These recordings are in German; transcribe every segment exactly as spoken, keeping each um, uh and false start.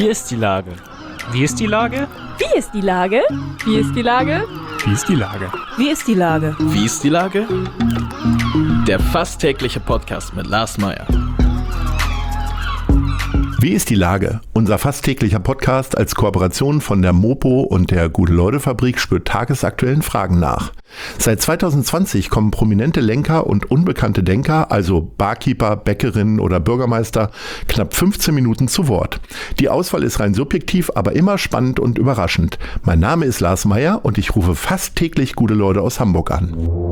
Wie ist die Lage? Wie ist die Lage? Wie ist die Lage? Wie ist die Lage? Wie ist die Lage? Wie ist die Lage? Wie ist die Lage? Der fast tägliche Podcast mit Lars Meyer. Wie ist die Lage? Unser fast täglicher Podcast als Kooperation von der Mopo und der Gute-Leute-Fabrik spürt tagesaktuellen Fragen nach. Seit zwanzig zwanzig kommen prominente Lenker und unbekannte Denker, also Barkeeper, Bäckerinnen oder Bürgermeister, knapp fünfzehn Minuten zu Wort. Die Auswahl ist rein subjektiv, aber immer spannend und überraschend. Mein Name ist Lars Meyer und ich rufe fast täglich gute Leute aus Hamburg an.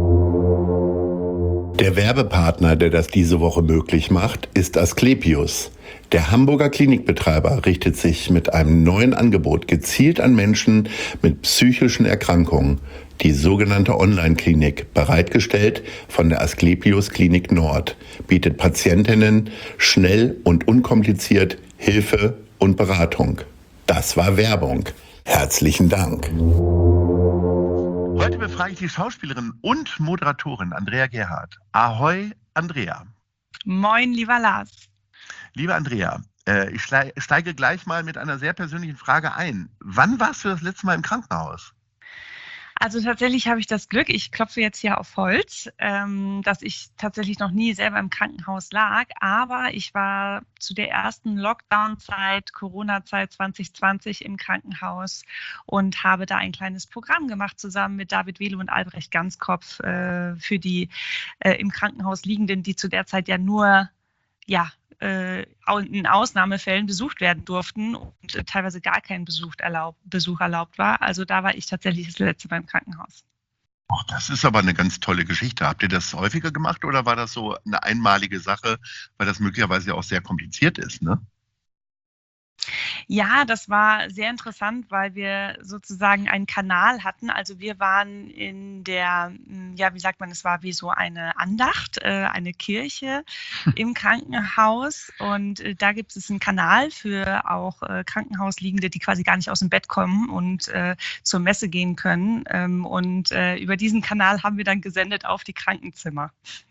Der Werbepartner, der das diese Woche möglich macht, ist Asklepios. Der Hamburger Klinikbetreiber richtet sich mit einem neuen Angebot gezielt an Menschen mit psychischen Erkrankungen. Die sogenannte Online-Klinik, bereitgestellt von der Asklepios Klinik Nord, bietet Patientinnen schnell und unkompliziert Hilfe und Beratung. Das war Werbung. Herzlichen Dank. Heute befrage ich die Schauspielerin und Moderatorin Andrea Gerhardt. Ahoi, Andrea. Moin, lieber Lars. Liebe Andrea, äh, ich steige gleich mal mit einer sehr persönlichen Frage ein. Wann warst du das letzte Mal im Krankenhaus? Also tatsächlich habe ich das Glück, ich klopfe jetzt hier auf Holz, ähm, dass ich tatsächlich noch nie selber im Krankenhaus lag, aber ich war zu der ersten Lockdown-Zeit, Corona-Zeit zwanzig zwanzig im Krankenhaus und habe da ein kleines Programm gemacht, zusammen mit David Welo und Albrecht Ganzkopf äh, für die äh, im Krankenhaus Liegenden, die zu der Zeit ja nur, ja, in Ausnahmefällen besucht werden durften und teilweise gar kein Besuch erlaubt, Besuch erlaubt war. Also da war ich tatsächlich das letzte Mal im Krankenhaus. Oh, das ist aber eine ganz tolle Geschichte. Habt ihr das häufiger gemacht oder war das so eine einmalige Sache, weil das möglicherweise auch sehr kompliziert ist, ne? Ja, das war sehr interessant, weil wir sozusagen einen Kanal hatten. Also wir waren in der, ja, wie sagt man, es war wie so eine Andacht, äh, eine Kirche im Krankenhaus. Und äh, da gibt es einen Kanal für auch äh, Krankenhausliegende, die quasi gar nicht aus dem Bett kommen und äh, zur Messe gehen können. Ähm, und äh, über diesen Kanal haben wir dann gesendet auf die Krankenzimmer.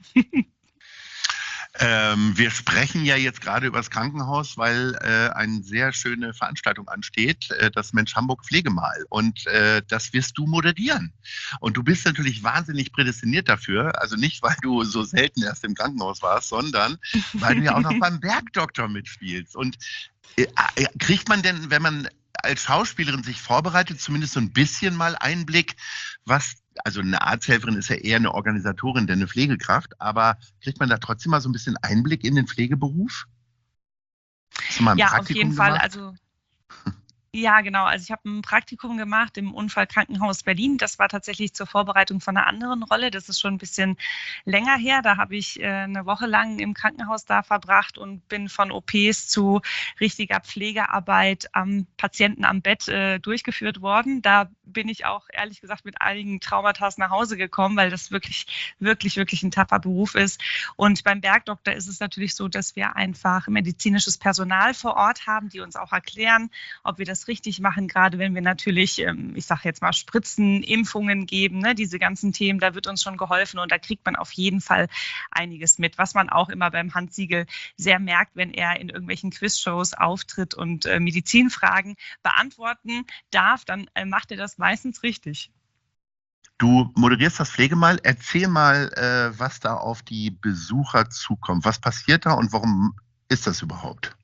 Ähm, wir sprechen ja jetzt gerade über das Krankenhaus, weil äh, eine sehr schöne Veranstaltung ansteht, äh, das Mensch Hamburg Pflegemal. Und äh, das wirst du moderieren. Und du bist natürlich wahnsinnig prädestiniert dafür. Also nicht, weil du so selten erst im Krankenhaus warst, sondern weil du ja auch noch beim Bergdoktor mitspielst. Und äh, kriegt man denn, wenn man als Schauspielerin sich vorbereitet, zumindest so ein bisschen mal Einblick, was, also eine Arzthelferin ist ja eher eine Organisatorin, denn eine Pflegekraft, aber kriegt man da trotzdem mal so ein bisschen Einblick in den Pflegeberuf? Hast du mal ein ja, Praktikum auf jeden Fall. gemacht? Also ja, genau. Also ich habe ein Praktikum gemacht im Unfallkrankenhaus Berlin. Das war tatsächlich zur Vorbereitung von einer anderen Rolle. Das ist schon ein bisschen länger her. Da habe ich äh, eine Woche lang im Krankenhaus da verbracht und bin von O Ps zu richtiger Pflegearbeit am Patienten am Bett äh, durchgeführt worden. Da bin ich auch ehrlich gesagt mit einigen Traumata nach Hause gekommen, weil das wirklich, wirklich, wirklich ein taffer Beruf ist. Und beim Bergdoktor ist es natürlich so, dass wir einfach medizinisches Personal vor Ort haben, die uns auch erklären, ob wir das richtig machen, gerade wenn wir natürlich, ich sage jetzt mal, Spritzen, Impfungen geben, ne, diese ganzen Themen, da wird uns schon geholfen und da kriegt man auf jeden Fall einiges mit, was man auch immer beim Hans Siegel sehr merkt, wenn er in irgendwelchen Quizshows auftritt und äh, Medizinfragen beantworten darf, dann äh, macht er das meistens richtig. Du moderierst das Pflegemal. Erzähl mal, äh, was da auf die Besucher zukommt. Was passiert da und warum ist das überhaupt?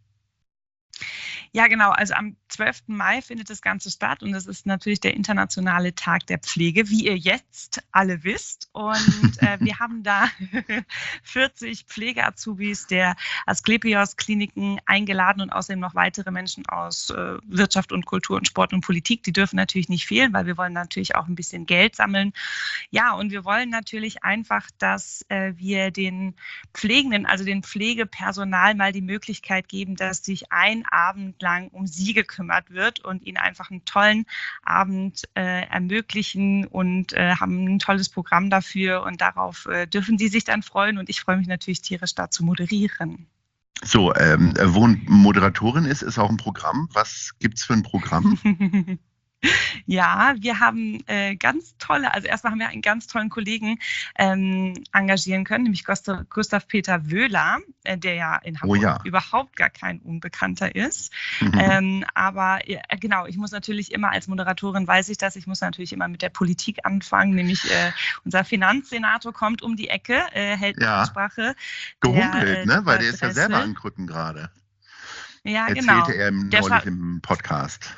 Ja, genau. Also am zwölften Mai findet das Ganze statt und das ist natürlich der internationale Tag der Pflege, wie ihr jetzt alle wisst. Und äh, wir haben da vierzig Pflege-Azubis der Asklepios-Kliniken eingeladen und außerdem noch weitere Menschen aus äh, Wirtschaft und Kultur und Sport und Politik. Die dürfen natürlich nicht fehlen, weil wir wollen natürlich auch ein bisschen Geld sammeln. Ja, und wir wollen natürlich einfach, dass äh, wir den Pflegenden, also den Pflegepersonal mal die Möglichkeit geben, dass sich ein Abend lang um sie gekümmert wird und ihnen einfach einen tollen Abend äh, ermöglichen und äh, haben ein tolles Programm dafür und darauf äh, dürfen sie sich dann freuen und ich freue mich natürlich tierisch da zu moderieren. So, ähm, wo eine Moderatorin ist, ist auch ein Programm. Was gibt's für ein Programm? Ja, wir haben äh, ganz tolle, also erstmal haben wir einen ganz tollen Kollegen ähm, engagieren können, nämlich Gustav, Gustav Peter Wöhler, äh, der ja in Hamburg Oh ja. überhaupt gar kein Unbekannter ist. Mhm. Ähm, aber äh, genau, ich muss natürlich immer als Moderatorin, weiß ich das, ich muss natürlich immer mit der Politik anfangen, nämlich äh, unser Finanzsenator kommt um die Ecke, äh, hält Ja. eine Sprache. Gehumpelt, Der, äh, ne? Weil der Dr. ist ja Dressel. selber an Krücken gerade. Ja, Erzählte genau. er im, Der neulich Scha- im Podcast.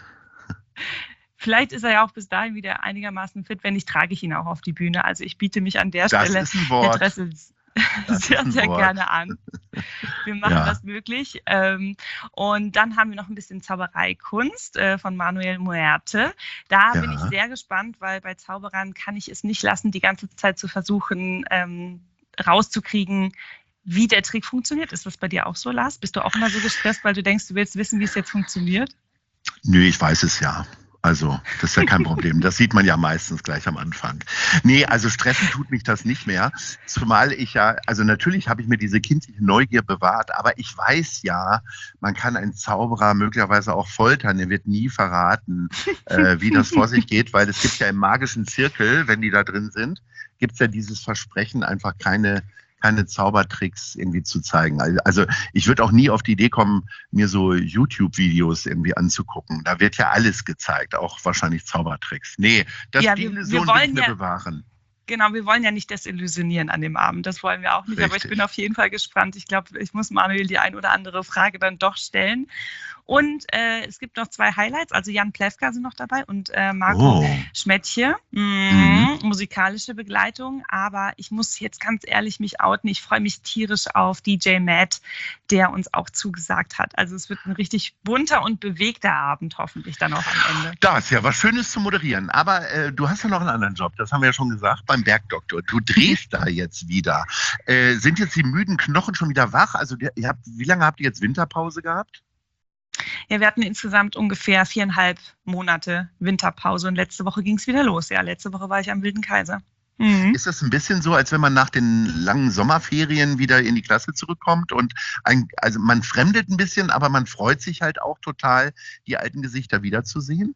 Vielleicht ist er ja auch bis dahin wieder einigermaßen fit, wenn nicht, trage ich ihn auch auf die Bühne. Also ich biete mich an der Das Stelle ist ein Herr Wort. Dressel Das sehr, ist ein sehr Wort. gerne an. Wir machen Ja. das möglich. Ähm, Und dann haben wir noch ein bisschen Zaubereikunst äh, von Manuel Muerte. Da bin ich Ja. sehr gespannt, weil bei Zauberern kann ich es nicht lassen, die ganze Zeit zu versuchen, ähm, rauszukriegen, wie der Trick funktioniert. Ist das bei dir auch so, Lars? Bist du auch immer so gestresst, weil du denkst, du willst wissen, wie es jetzt funktioniert? Nö, ich weiß es ja. Also, das ist ja kein Problem. Das sieht man ja meistens gleich am Anfang. Nee, also stressen tut mich das nicht mehr. Zumal ich ja, also natürlich habe ich mir diese kindliche Neugier bewahrt, aber ich weiß ja, man kann einen Zauberer möglicherweise auch foltern. Er wird nie verraten, äh, wie das vor sich geht, weil es gibt ja im magischen Zirkel, wenn die da drin sind, gibt es ja dieses Versprechen, einfach keine keine Zaubertricks irgendwie zu zeigen. Also ich würde auch nie auf die Idee kommen, mir so YouTube-Videos irgendwie anzugucken. Da wird ja alles gezeigt, auch wahrscheinlich Zaubertricks. Nee, das Ja, die wir- wir Illusion will wollen ich mir ja- bewahren. Genau, wir wollen ja nicht desillusionieren an dem Abend. Das wollen wir auch nicht. Aber ich Richtig. bin auf jeden Fall gespannt. Ich glaube, ich muss Manuel die ein oder andere Frage dann doch stellen. Und äh, es gibt noch zwei Highlights. Also Jan Plewka sind noch dabei und äh, Marco Oh, Schmettche. Mhm. Mhm. Musikalische Begleitung. Aber ich muss jetzt ganz ehrlich mich outen. Ich freue mich tierisch auf D J Matt, der uns auch zugesagt hat. Also es wird ein richtig bunter und bewegter Abend hoffentlich dann auch am Ende. da ist ja was Schönes zu moderieren. Aber äh, du hast ja noch einen anderen Job, das haben wir ja schon gesagt, beim Bergdoktor. Du drehst da jetzt wieder. Äh, sind jetzt die müden Knochen schon wieder wach? Also ihr ihr habt, wie lange habt ihr jetzt Winterpause gehabt? Ja, wir hatten insgesamt ungefähr viereinhalb Monate Winterpause und letzte Woche ging es wieder los. Ja, letzte Woche war ich am Wilden Kaiser. Mhm. Ist das ein bisschen so, als wenn man nach den langen Sommerferien wieder in die Klasse zurückkommt und ein, also man fremdelt ein bisschen, aber man freut sich halt auch total, die alten Gesichter wiederzusehen?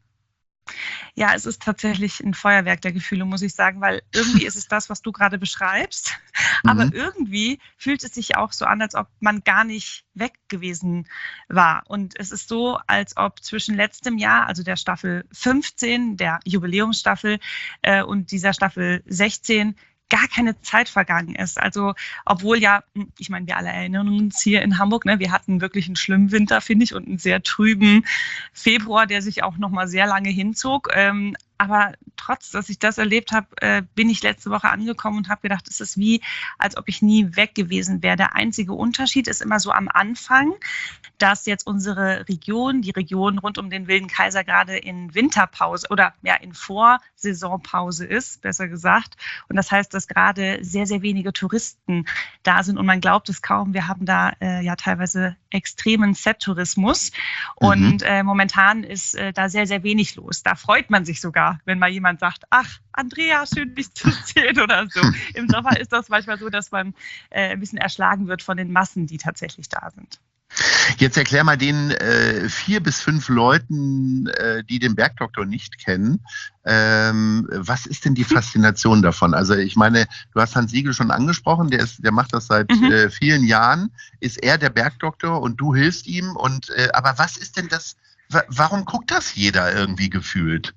Ja, es ist tatsächlich ein Feuerwerk der Gefühle, muss ich sagen, weil irgendwie ist es das, was du gerade beschreibst. Aber Mhm. irgendwie fühlt es sich auch so an, als ob man gar nicht weg gewesen war. Und es ist so, als ob zwischen letztem Jahr, also der Staffel fünfzehn, der Jubiläumsstaffel, äh, und dieser Staffel sechzehn, gar keine Zeit vergangen ist. Also obwohl ja, ich meine, wir alle erinnern uns hier in Hamburg, ne, wir hatten wirklich einen schlimmen Winter, finde ich, und einen sehr trüben Februar, der sich auch noch mal sehr lange hinzog. Ähm, aber trotz, dass ich das erlebt habe, äh, bin ich letzte Woche angekommen und habe gedacht, es ist wie, als ob ich nie weg gewesen wäre. Der einzige Unterschied ist immer so am Anfang, dass jetzt unsere Region, die Region rund um den Wilden Kaiser gerade in Winterpause oder ja in Vorsaisonpause ist, besser gesagt. Und das heißt, dass gerade sehr, sehr wenige Touristen da sind und man glaubt es kaum. Wir haben da äh, ja teilweise extremen Set-Tourismus und äh, momentan ist äh, da sehr, sehr wenig los. Da freut man sich sogar, wenn mal jemand sagt, ach, Andrea, schön dich zu sehen oder so. Im Sommer ist das manchmal so, dass man äh, ein bisschen erschlagen wird von den Massen, die tatsächlich da sind. Jetzt erklär mal den äh, vier bis fünf Leuten, äh, die den Bergdoktor nicht kennen, ähm, was ist denn die Faszination davon? Also ich meine, du hast Hans Siegel schon angesprochen, der, ist, der macht das seit Mhm. äh, vielen Jahren, ist er der Bergdoktor und du hilfst ihm. Und äh, aber was ist denn das, wa warum guckt das jeder irgendwie gefühlt?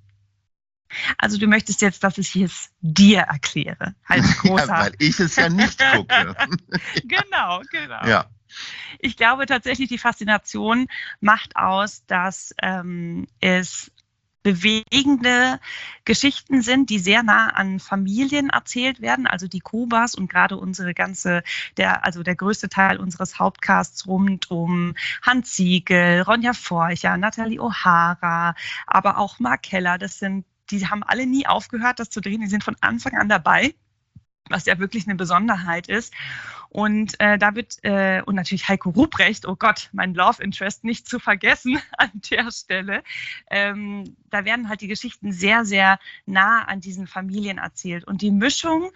Also du möchtest jetzt, dass ich es dir erkläre, als großer. Ja, weil ich es ja nicht gucke. Genau, genau. Ja. Ich glaube tatsächlich, die Faszination macht aus, dass ähm, es bewegende Geschichten sind, die sehr nah an Familien erzählt werden, also die Kubas und gerade unsere ganze, der, also der größte Teil unseres Hauptcasts rund um Hans Siegel, Ronja Forcher, Natalie O'Hara, aber auch Mark Keller, das sind, die haben alle nie aufgehört, das zu drehen, die sind von Anfang an dabei, was ja wirklich eine Besonderheit ist. Und äh, da wird, äh, und natürlich Heiko Ruprecht, oh Gott, mein Love Interest nicht zu vergessen an der Stelle. Ähm, da werden halt die Geschichten sehr, sehr nah an diesen Familien erzählt. Und die Mischung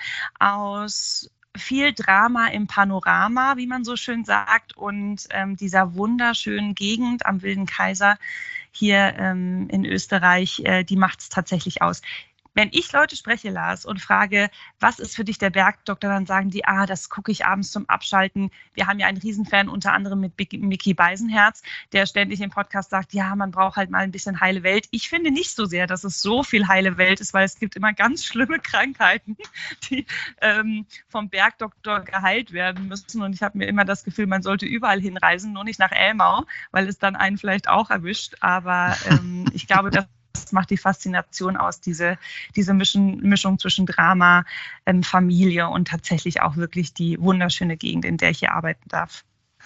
aus viel Drama im Panorama, wie man so schön sagt, und ähm, dieser wunderschönen Gegend am Wilden Kaiser, hier ähm, in Österreich, äh, die macht es tatsächlich aus. Wenn ich Leute spreche, Lars, und frage, was ist für dich der Bergdoktor, dann sagen die, ah, das gucke ich abends zum Abschalten. Wir haben ja einen Riesenfan, unter anderem mit Micky Beisenherz, der ständig im Podcast sagt, ja, man braucht halt mal ein bisschen heile Welt. Ich finde nicht so sehr, dass es so viel heile Welt ist, weil es gibt immer ganz schlimme Krankheiten, die ähm, vom Bergdoktor geheilt werden müssen. Und ich habe mir immer das Gefühl, man sollte überall hinreisen, nur nicht nach Elmau, weil es dann einen vielleicht auch erwischt. Aber ähm, ich glaube, dass das macht die Faszination aus, diese, diese Mischung, Mischung zwischen Drama, ähm, Familie und tatsächlich auch wirklich die wunderschöne Gegend, in der ich hier arbeiten darf.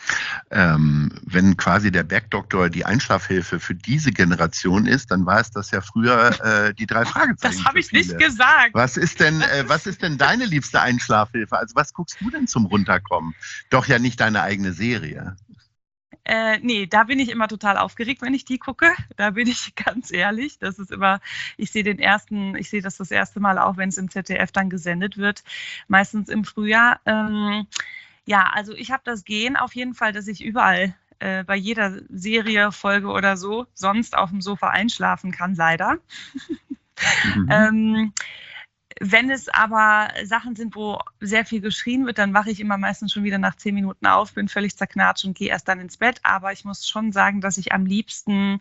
Ähm, wenn quasi der Bergdoktor die Einschlafhilfe für diese Generation ist, dann war es das ja früher äh, die drei Fragezeichen. Das habe ich nicht gesagt. Was ist denn, äh, was ist denn deine liebste Einschlafhilfe? Also was guckst du denn zum Runterkommen? Doch ja nicht deine eigene Serie. Äh, nee, da bin ich immer total aufgeregt, wenn ich die gucke. Da bin ich ganz ehrlich. Das ist immer, ich sehe den ersten, ich sehe das das erste Mal auch, wenn es im Z D F dann gesendet wird, meistens im Frühjahr. Ähm, ja, also ich habe das Gen auf jeden Fall, dass ich überall äh, bei jeder Serie, Folge oder so sonst auf dem Sofa einschlafen kann, leider. Mhm. ähm, Wenn es aber Sachen sind, wo sehr viel geschrien wird, dann wache ich immer meistens schon wieder nach zehn Minuten auf, bin völlig zerknatscht und gehe erst dann ins Bett. Aber ich muss schon sagen, dass ich am liebsten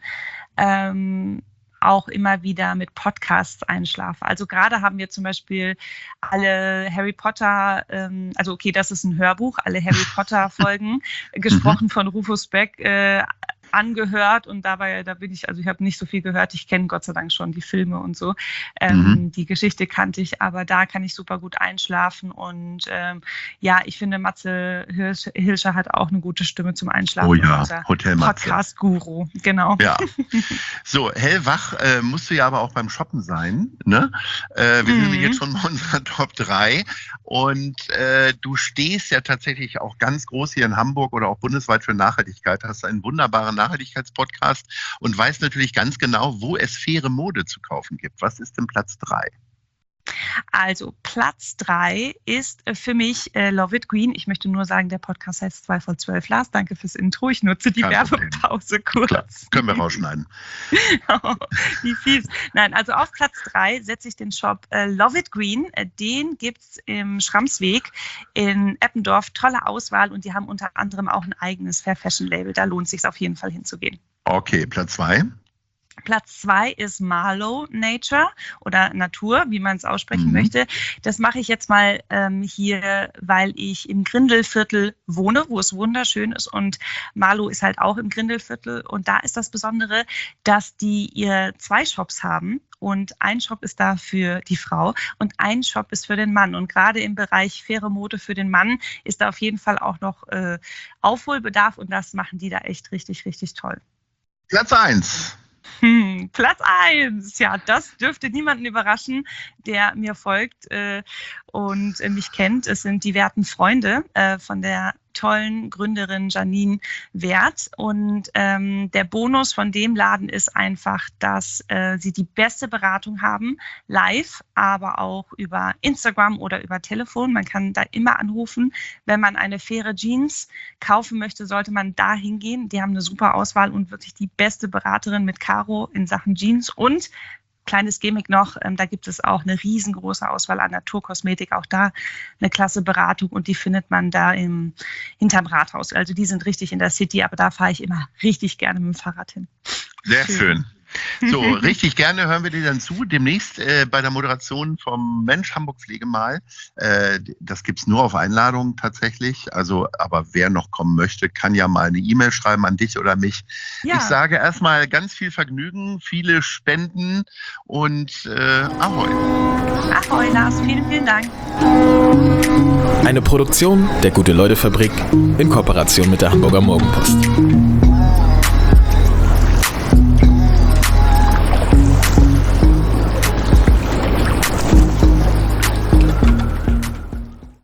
ähm, auch immer wieder mit Podcasts einschlafe. Also gerade haben wir zum Beispiel alle Harry Potter, ähm, also okay, das ist ein Hörbuch, alle Harry Potter Folgen, gesprochen von Rufus Beck, äh, angehört und dabei, da bin ich, also ich habe nicht so viel gehört, ich kenne Gott sei Dank schon die Filme und so, ähm, mhm. die Geschichte kannte ich, aber da kann ich super gut einschlafen und ähm, ja, ich finde Matze Hilscher, Hilscher hat auch eine gute Stimme zum Einschlafen. Oh ja, Hotel Matze. Podcast-Guru, genau. Ja, so hellwach äh, musst du ja aber auch beim Shoppen sein, ne? Äh, wir mhm. sind jetzt schon bei unserer Top drei und äh, du stehst ja tatsächlich auch ganz groß hier in Hamburg oder auch bundesweit für Nachhaltigkeit, hast einen wunderbaren Nachhaltigkeitspodcast und weiß natürlich ganz genau, wo es faire Mode zu kaufen gibt. Was ist denn Platz drei? Also Platz drei ist für mich äh, Love It Green. Ich möchte nur sagen, der Podcast heißt zwei vor zwölf. Lars, danke fürs Intro. Ich nutze die Werbepause kurz. Klar, können wir rausschneiden. Oh, wie fies. Nein, also auf Platz drei setze ich den Shop äh, Love It Green. Äh, den gibt es im Schramsweg in Eppendorf. Tolle Auswahl und die haben unter anderem auch ein eigenes Fair Fashion Label. Da lohnt es sich auf jeden Fall hinzugehen. Okay, Platz zwei. Platz zwei ist Marlow Nature oder Natur, wie man es aussprechen mhm. möchte. Das mache ich jetzt mal ähm, hier, weil ich im Grindelviertel wohne, wo es wunderschön ist. Und Marlow ist halt auch im Grindelviertel. Und da ist das Besondere, dass die ihr zwei Shops haben. Und ein Shop ist da für die Frau und ein Shop ist für den Mann. Und gerade im Bereich faire Mode für den Mann ist da auf jeden Fall auch noch äh, Aufholbedarf. Und das machen die da echt richtig, richtig toll. Platz eins. Hm, Platz eins, ja, das dürfte niemanden überraschen, der mir folgt äh, und äh, mich kennt. Es sind die werten Freunde äh, von der tollen Gründerin Janine Wert. Und ähm, der Bonus von dem Laden ist einfach, dass äh, sie die beste Beratung haben, live, aber auch über Instagram oder über Telefon. Man kann da immer anrufen. Wenn man eine faire Jeans kaufen möchte, sollte man da hingehen. Die haben eine super Auswahl und wirklich die beste Beraterin mit Caro in Sachen Jeans. Und kleines Gimmick noch, ähm, da gibt es auch eine riesengroße Auswahl an Naturkosmetik, auch da eine klasse Beratung und die findet man da im, hinterm Rathaus. Also die sind richtig in der City, aber da fahre ich immer richtig gerne mit dem Fahrrad hin. Sehr schön. schön. So, richtig gerne hören wir dir dann zu. Demnächst äh, bei der Moderation vom Mensch Hamburg Pflegemal. Äh, das gibt es nur auf Einladung tatsächlich. Also, aber wer noch kommen möchte, kann ja mal eine E-Mail schreiben an dich oder mich. Ja. Ich sage erstmal ganz viel Vergnügen, viele Spenden und äh, Ahoi. Ahoi, Lars. Vielen, vielen Dank. Eine Produktion der Gute-Leute-Fabrik in Kooperation mit der Hamburger Morgenpost.